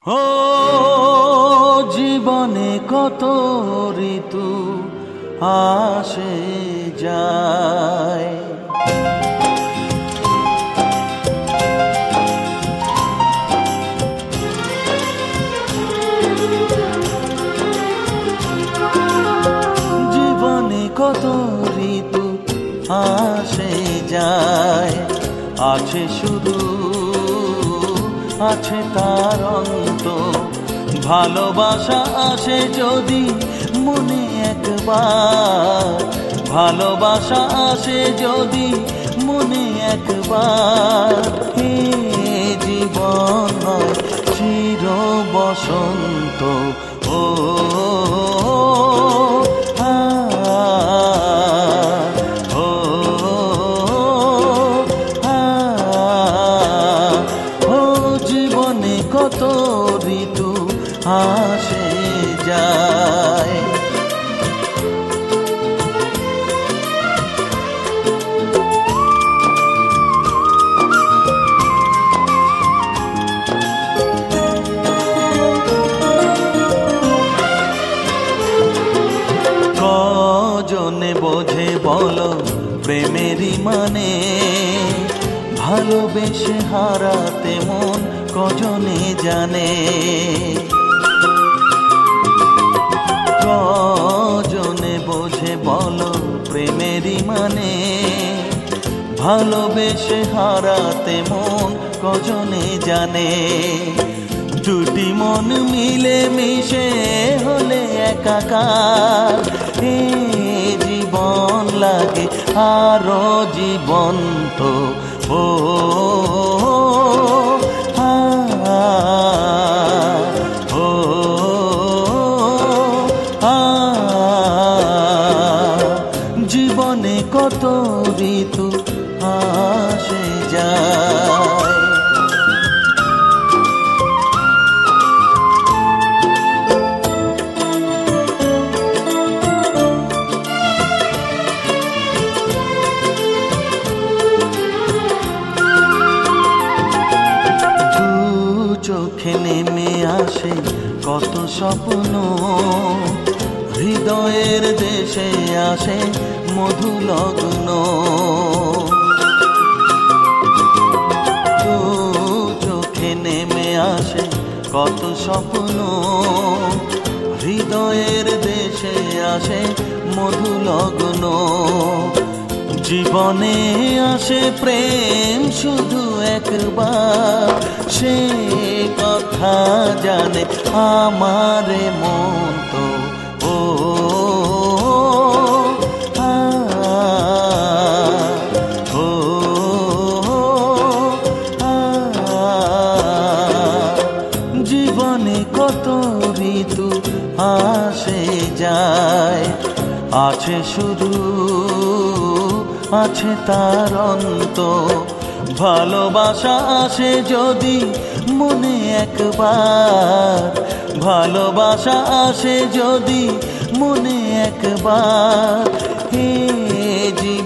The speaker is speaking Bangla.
ও জীবনে কত ঋতু আসে যায়, জীবনে কত ঋতু আসে যায়, আছে শুরু আছে তার অন্ত। ভালোবাসা আসে যদি মনে একবার, ভালোবাসা আসে যদি মনে একবার, হে জীবন হয় চির বসন্ত। ও কত ঋতু আসে যায়। কজনে বোঝে বলো প্রেমেরই মানে, ভালোবেসে হারাতে মন কজনে জানে। কজনে বোঝে বলো প্রেমেরই মানে, ভালোবেসে হারাতে মন কজনে জানে। দুটি মন মিলে মিশে হলে একাকার, এ জীবন লাগে আরো জীবন্ত। ও জীবনে কত ঋতু আসে যায়। চোখে নেমে আসে কত স্বপ্ন, হৃদয়ের দেশে আসে মধু লগ্ন। চোখে নেমে আসে কত স্বপ্ন, হৃদয়ের দেশে আসে মধু লগ্ন। জীবনে আসে প্রেম শুধু একবার, সে কথা জানে আমার মন তো। ও জীবনে কত ঋতু আসে যায়, আছে শুরু আছে তার অন্ত। ভালোবাসা আসে যদি মনে একবার, ভালোবাসা আসে যদি মনে একবার, হে জীবন